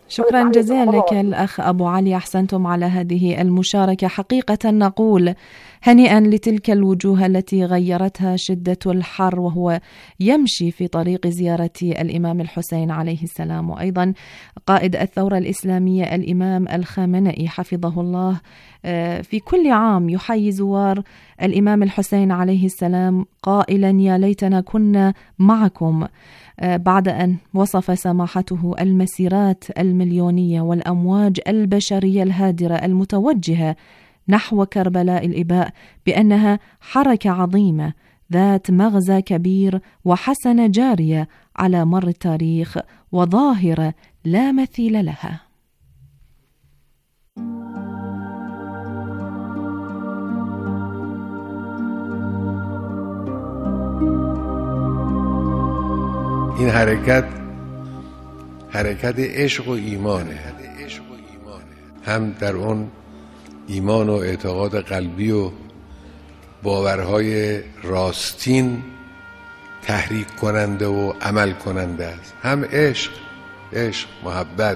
شكرا جزيلا لك الأخ أبو علي، أحسنتم على هذه المشاركة. حقيقة نقول هنيئا لتلك الوجوه التي غيرتها شدة الحر وهو يمشي في طريق زيارة الإمام الحسين عليه السلام. وأيضا قائد الثورة الإسلامية الإمام الخامنئي حفظه الله في كل عام يحيي زوار الإمام الحسين عليه السلام قائلا يا ليتنا كنا معكم، بعد أن وصف سماحته المسيرات المليونية والأمواج البشرية الهادرة المتوجهة نحو كربلاء الإباء بأنها حركة عظيمة ذات مغزى كبير وحسنة جارية على مر التاريخ وظاهرة لا مثيل لها. این حرکت حرکت عشق و ایمانه، هم در اون ایمان و اعتقاد قلبی و باورهای راستین تحریک کننده و عمل کننده است، هم عشق عشق محبت.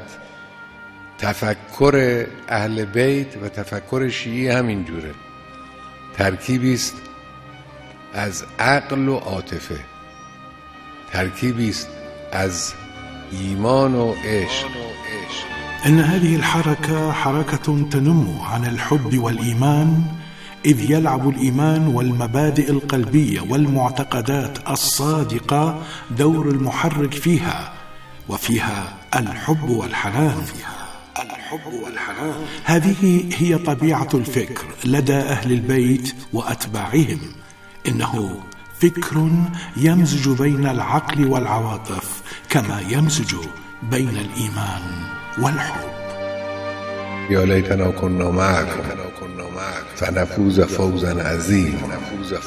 تفکر اهل بیت و تفکر شیعی همین جوره، ترکیبی است از عقل و عاطفه، ترکیبی است از ایمان و عشق. إن هذه الحركة حركة تنم عن الحب والإيمان، إذ يلعب الإيمان والمبادئ القلبية والمعتقدات الصادقة دور المحرك فيها، وفيها الحب والحنان. الحب والحنان هذه هي طبيعة الفكر لدى أهل البيت وأتباعهم، إنه فكر يمزج بين العقل والعواطف كما يمزج بين الإيمان والحب. يا ليتنا كنا معكم فنفوز فوزا عظيما.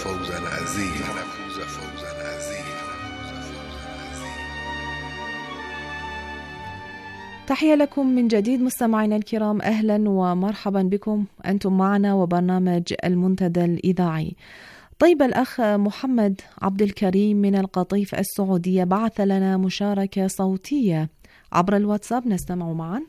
تحية لكم من جديد مستمعينا الكرام، أهلا ومرحبا بكم، أنتم معنا وبرنامج المنتدى الإذاعي. طيب الأخ محمد عبد الكريم من القطيف السعودية بعث لنا مشاركة صوتية عبر الواتساب، نستمع معا.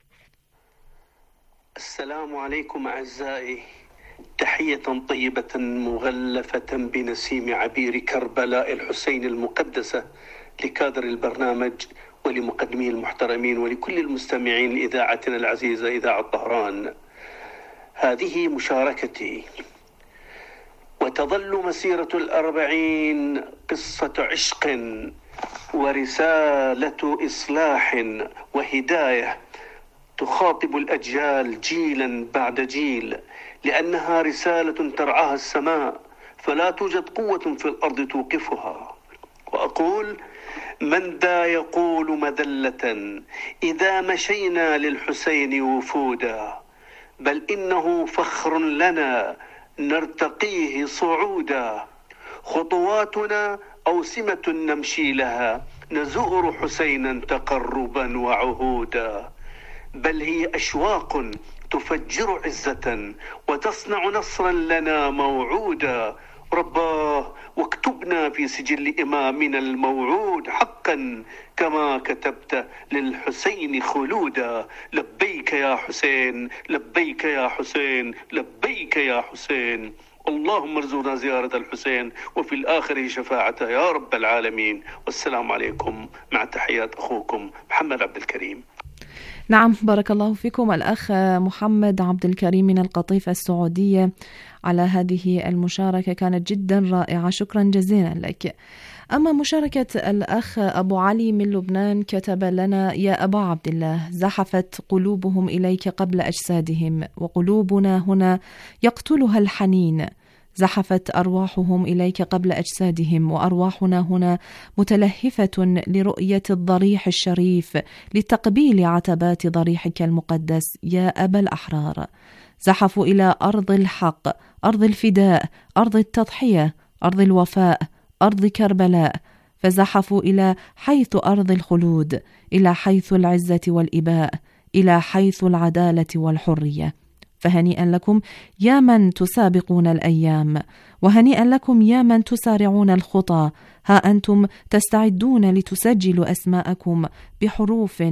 السلام عليكم أعزائي، تحية طيبة مغلفة بنسيم عبير كربلاء الحسين المقدسة لكادر البرنامج ولمقدميه المحترمين ولكل المستمعين لإذاعتنا العزيزة إذاعة طهران. هذه مشاركتي، وتظل مسيرة الأربعين قصة عشق ورسالة إصلاح وهداية تخاطب الأجيال جيلا بعد جيل، لأنها رسالة ترعاها السماء فلا توجد قوة في الأرض توقفها. وأقول من ذا يقول مذلة إذا مشينا للحسين وفودا، بل إنه فخر لنا نرتقيه صعودا، خطواتنا أوسمة نمشي لها نزور حسينا تقربا وعهودا، بل هي أشواق تفجر عزة وتصنع نصرا لنا موعودا. رباه واكتبنا في سجل إمامنا الموعود حقا كما كتبت للحسين خلودا. لبيك يا حسين لبيك يا حسين لبيك يا حسين. اللهم ارزقنا زيارة الحسين وفي الآخر شفاعته يا رب العالمين. والسلام عليكم، مع تحيات أخوكم محمد عبد الكريم. نعم، بارك الله فيكم الأخ محمد عبد الكريم من القطيف السعودية على هذه المشاركة، كانت جدا رائعة، شكرا جزيلا لك. أما مشاركة الأخ أبو علي من لبنان كتب لنا يا أبا عبد الله، زحفت قلوبهم إليك قبل أجسادهم، وقلوبنا هنا يقتلها الحنين. زحفت أرواحهم إليك قبل أجسادهم، وأرواحنا هنا متلهفة لرؤية الضريح الشريف، لتقبيل عتبات ضريحك المقدس يا أبا الأحرار. زحفوا إلى أرض الحق، أرض الفداء، أرض التضحية، أرض الوفاء، أرض كربلاء، فزحفوا إلى حيث أرض الخلود، إلى حيث العزة والإباء، إلى حيث العدالة والحرية. فهنيئا لكم يا من تسابقون الأيام، وهنيئا لكم يا من تسارعون الخطى. ها أنتم تستعدون لتسجلوا أسماءكم بحروف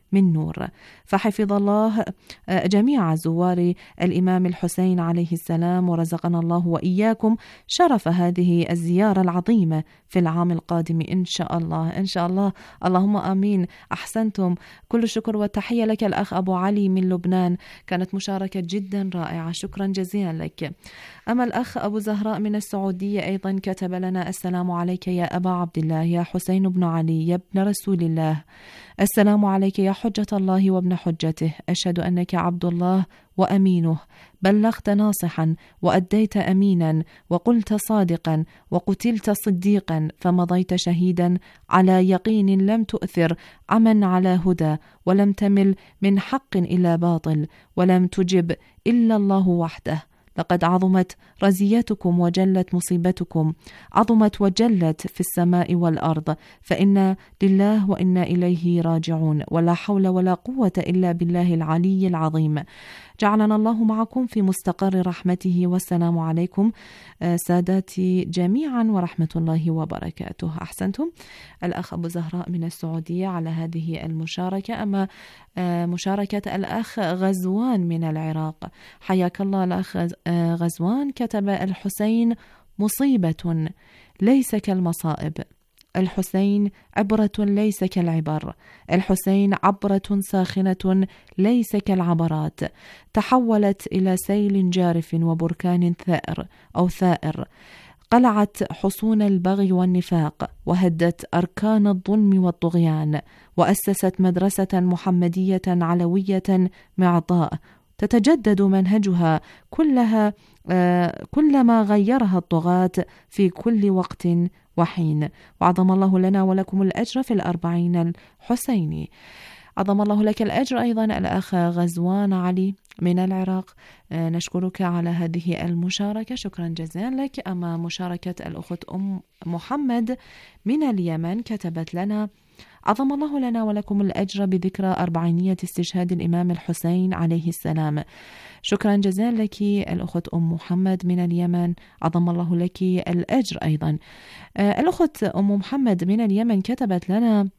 من نور. فحفظ الله جميع زوار الإمام الحسين عليه السلام، ورزقنا الله وإياكم شرف هذه الزيارة العظيمة في العام القادم إن شاء الله إن شاء الله. اللهم آمين. أحسنتم. كل الشكر والتحية لك الأخ أبو علي من لبنان، كانت مشاركة جدا رائعة، شكرا جزيلا لك. أما الأخ أبو زهراء من السعودية أيضا كتب لنا: السلام عليك يا أبا عبد الله، يا حسين بن علي، يا ابن رسول الله. السلام عليك يا حجة الله وابن حجته. أشهد أنك عبد الله وأمينه، بلغت ناصحا وأديت أمينا وقلت صادقا وقتلت صديقا، فمضيت شهيدا على يقين لم تؤثر عمن على هدى، ولم تمل من حق إلى باطل، ولم تجب إلا الله وحده. لقد عظمت رزيتكم وجلت مصيبتكم، عظمت وجلت في السماء والأرض، فإنا لله وإنا إليه راجعون، ولا حول ولا قوة إلا بالله العلي العظيم. جعلنا الله معكم في مستقر رحمته، والسلام عليكم ساداتي جميعا ورحمة الله وبركاته. أحسنتم الأخ أبو زهراء من السعودية على هذه المشاركة. أما مشاركة الأخ غزوان من العراق، حياك الله الأخ غزوان. كتب: الحسين مصيبة ليس كالمصائب، الحسين عبرة ليس كالعبر، الحسين عبرة ساخنة ليس كالعبرات، تحولت إلى سيل جارف وبركان ثائر أو ثائر، قلعت حصون البغي والنفاق، وهدت أركان الظلم والطغيان، وأسست مدرسة محمدية علوية معطاء تتجدد منهجها كلها آه كلما غيرها الطغاة في كل وقت وحين. وعظم الله لنا ولكم الأجر في الأربعين الحسيني. عظم الله لك الأجر أيضا الأخ غزوان علي من العراق، آه نشكرك على هذه المشاركة، شكرا جزيلا لك. أما مشاركة الأخت أم محمد من اليمن كتبت لنا: عظم الله لنا ولكم الأجر بذكرى أربعينية استشهاد الإمام الحسين عليه السلام. شكرا جزيلا لك الأخت أم محمد من اليمن، عظم الله لك الأجر أيضا. آه الأخت أم محمد من اليمن كتبت لنا: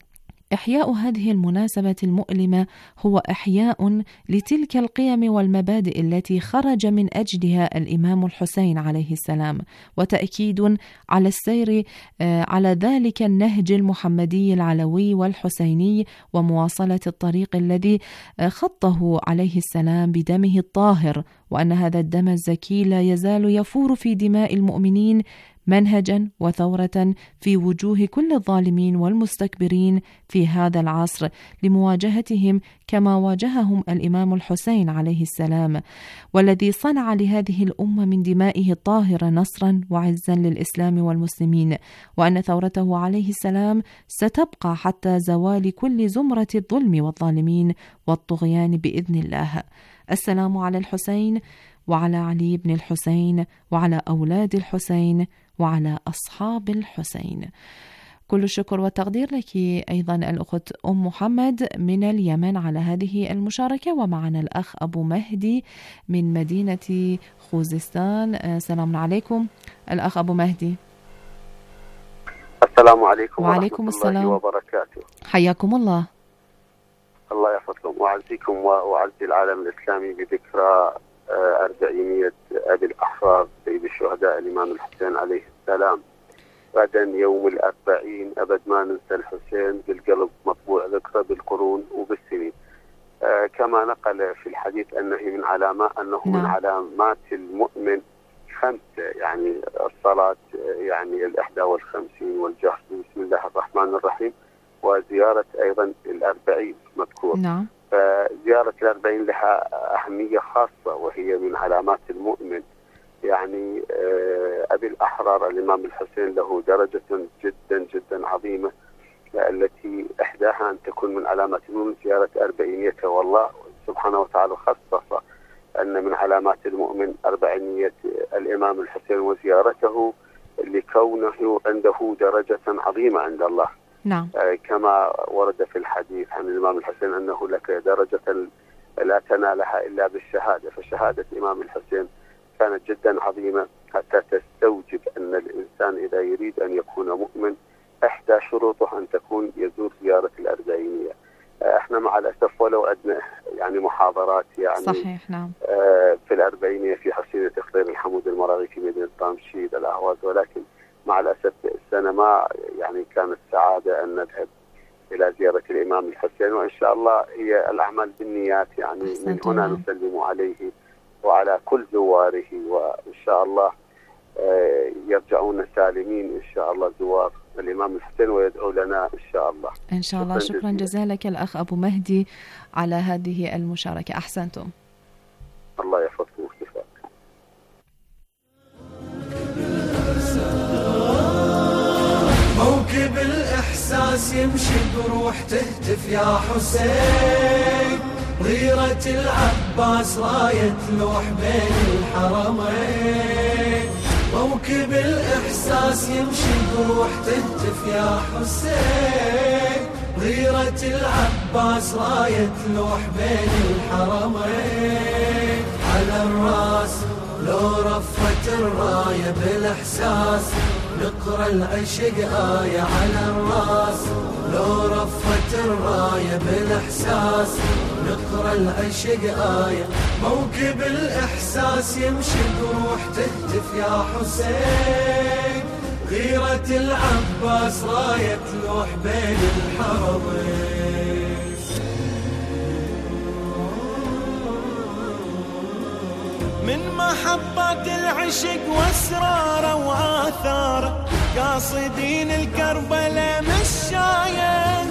إحياء هذه المناسبة المؤلمة هو إحياء لتلك القيم والمبادئ التي خرج من أجلها الإمام الحسين عليه السلام، وتأكيد على السير على ذلك النهج المحمدي العلوي والحسيني، ومواصلة الطريق الذي خطه عليه السلام بدمه الطاهر، وأن هذا الدم الزكي لا يزال يفور في دماء المؤمنين منهجا وثورة في وجوه كل الظالمين والمستكبرين في هذا العصر، لمواجهتهم كما واجههم الإمام الحسين عليه السلام، والذي صنع لهذه الأمة من دمائه الطاهرة نصرا وعزا للإسلام والمسلمين، وأن ثورته عليه السلام ستبقى حتى زوال كل زمرة الظلم والظالمين والطغيان بإذن الله. السلام على الحسين وعلى علي بن الحسين وعلى أولاد الحسين وعلى أصحاب الحسين. كل الشكر والتقدير لك أيضا الأخت أم محمد من اليمن على هذه المشاركة. ومعنا الأخ أبو مهدي من مدينة خوزستان. سلام عليكم الأخ أبو مهدي. السلام عليكم وعليكم ورحمة السلام الله وبركاته. حياكم الله. الله يحفظكم وأعزيكم وأعزي العالم الإسلامي بذكرى أربعينية أبي الأحرار سيد الشهداء الإمام الحسين عليه السلام. غدا يوم الأربعين، أبد ما ننسى الحسين، بالقلب مطبوع ذكرى بالقرون وبالسنين. آه كما نقل في الحديث أنه من علامات أنه من علامات المؤمن خمسة، يعني الصلاة يعني الإحدى والخمسين، والجهر بسم الله الرحمن الرحيم، وزيارة أيضا الأربعين مذكور. نعم. فزيارة الأربعين لها أهمية خاصة، وهي من علامات المؤمن. يعني أبي الأحرار الإمام الحسين له درجة جدا جدا عظيمة، التي إحداها أن تكون من علامات المؤمن زيارة أربعينيته، والله سبحانه وتعالى خصص أن من علامات المؤمن أربعينية الإمام الحسين وزيارته، لكونه عنده درجة عظيمة عند الله. نعم. كما ورد في الحديث عن الإمام الحسين أنه لك درجة لا تنالها إلا بالشهادة، فشهادة الإمام الحسين كانت جدا عظيمة، حتى تستوجب أن الإنسان إذا يريد أن يكون مؤمن إحدى شروطه أن تكون يزور زيارة الأربعينية. احنا الأسف ولو أدنى يعني محاضرات يعني صحيح نعم آه في الأربعينية في حسين تخضير الحمود المراغي في مدينة طامشيد الأهواز، ولكن مع الأسف السنة ما يعني كانت سعادة أن نذهب إلى زيارة الإمام الحسين، وإن شاء الله هي الأعمال بالنيات يعني من هنا نسلم عليه وعلى كل زواره، وإن شاء الله يرجعون سالمين إن شاء الله زوار الإمام الحسين ويدعو لنا إن شاء الله. إن شاء الله. شكرا, شكرا جزيلا لك الأخ أبو مهدي على هذه المشاركة، أحسنتم. الله يحفظكم ويحفظك. موكب الإحساس يمشي بروح تهتف يا حسين، غيرة العباس راية لوح بين الحرمين. موكب الإحساس يمشي بروح تهتف يا حسين، غيرة العباس راية لوح بين الحرمين. على الراس لو رفت الراية بالإحساس نقرأ العشق آية. على الراس لو رفت الراية بالإحساس نقرأ العشق آية. موكب الإحساس يمشي بروح تهتف يا حسين، غيرة العباس راية لوح بين الحرمين. من محبة العشق واسراره وآثاره قاصدين الكربلاء مشاية،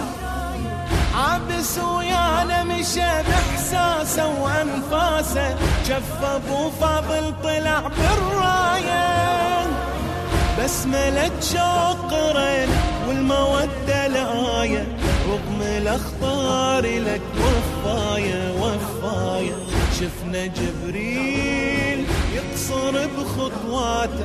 عابس ويانا مشى بإحساسه وأنفاسه، شف أبو فاضل طلع بالراية. بسملة شوق قرن والمودة الآية، رغم الأخطار لك وفاية وفاية. شفنا جبريل يقصر بخطواته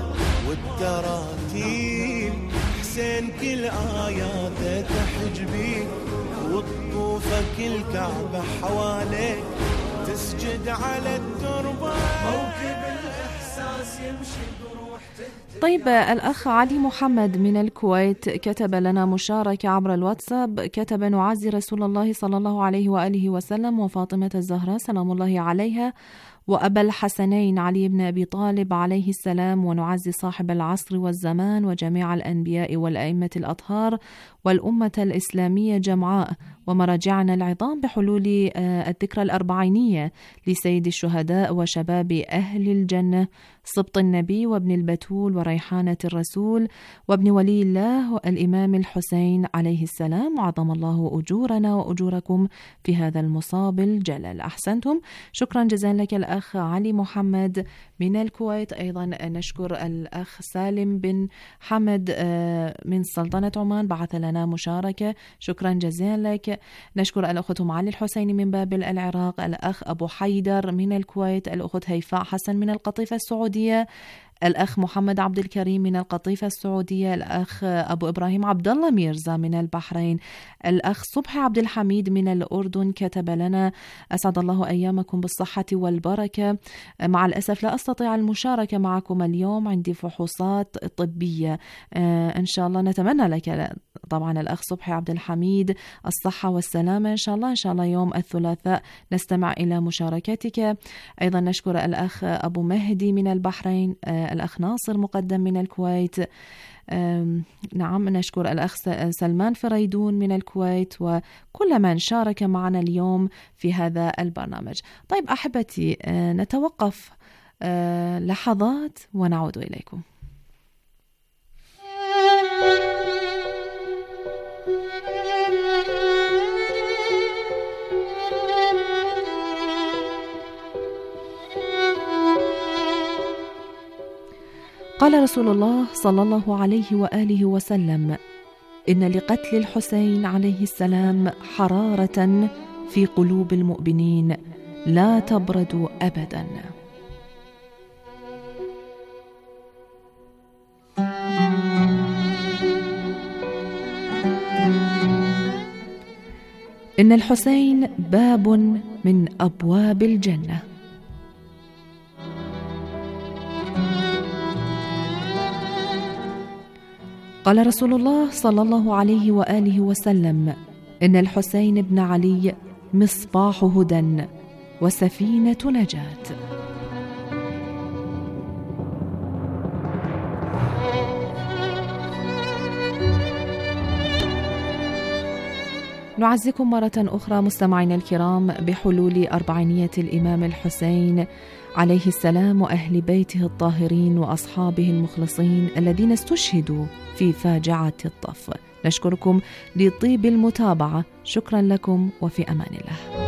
والتراتيل، حسين كل آياته تحجبين، وطوفك الكعبة حواليك تسجد على التربة. موكب الإحساس يمشي بروح. طيب الأخ علي محمد من الكويت كتب لنا مشاركة عبر الواتساب، كتب: نعزي رسول الله صلى الله عليه وآله وسلم وفاطمة الزهراء سلام الله عليها وأبا الحسنين علي بن أبي طالب عليه السلام، ونعزي صاحب العصر والزمان وجميع الأنبياء والأئمة الأطهار والأمة الإسلامية جمعاء ومراجعنا العظام بحلول الذكرى الأربعينية لسيد الشهداء وشباب أهل الجنة سبط النبي وابن البتول وريحانة الرسول وابن ولي الله الإمام الحسين عليه السلام، وعظم الله أجورنا وأجوركم في هذا المصاب الجلل. أحسنتم. شكرا جزيلا لك الأخ علي محمد من الكويت. أيضا نشكر الأخ سالم بن حمد من سلطنة عمان بعث لنا مشاركة، شكرا جزيلا لك. نشكر الأخت معالي الحسيني من بابل العراق، الأخ أبو حيدر من الكويت، الأخت هيفاء حسن من القطيفة السعودية، الأخ محمد عبد الكريم من القطيفة السعودية، الأخ أبو إبراهيم عبد الله ميرزا من البحرين، الأخ صبحي عبد الحميد من الأردن كتب لنا: أسعد الله أيامكم بالصحة والبركة، مع الأسف لا أستطيع المشاركة معكم اليوم، عندي فحوصات طبية. إن شاء الله نتمنى لك طبعا الأخ صبحي عبد الحميد الصحة والسلامة إن شاء الله. إن شاء الله يوم الثلاثاء نستمع إلى مشاركتك. أيضا نشكر الأخ أبو مهدي من البحرين، الأخ ناصر مقدم من الكويت، نعم نشكر الأخ سلمان فريدون من الكويت وكل من شارك معنا اليوم في هذا البرنامج. طيب أحبتي، نتوقف لحظات ونعود إليكم. قال رسول الله صلى الله عليه وآله وسلم: إن لقتل الحسين عليه السلام حرارة في قلوب المؤمنين لا تبرد أبدا. إن الحسين باب من أبواب الجنة. قال رسول الله صلى الله عليه وآله وسلم: إن الحسين بن علي مصباح هدى وسفينة نجاة. نعزكم مرة أخرى مستمعينا الكرام بحلول أربعينية الإمام الحسين عليه السلام وأهل بيته الطاهرين وأصحابه المخلصين الذين استشهدوا في فاجعة الطف. نشكركم لطيب المتابعة، شكرا لكم وفي أمان الله.